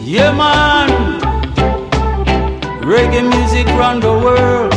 Yeah, man. Reggae music round the world.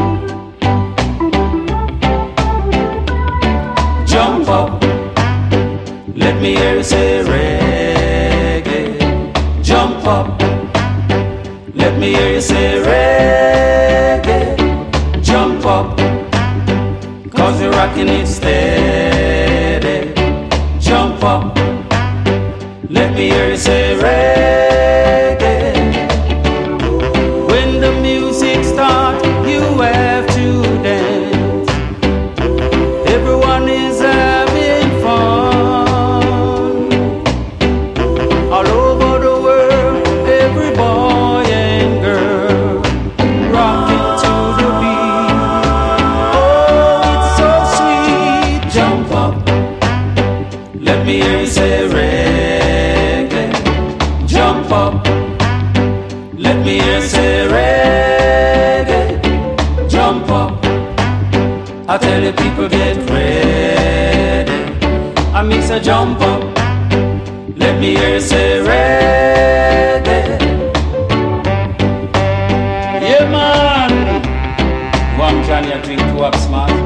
Jump up. Let me hear you say reggae. Jump up. Let me hear you say reggae. Jump up. 'Cause you're rocking it steady. Jump up. Let me hear you say reggae. When the music starts, you have to dance. Everyone is having fun. All over the world, every boy and girl rock it to the beat. Oh, it's so sweet. Jump up. Let me hear you say reggae. Jump up. Let me hear you say reggae. Jump up. I tell you people get ready. I mix a jump up. Let me hear you say reggae. Yeah, man. One can you drink to up smart?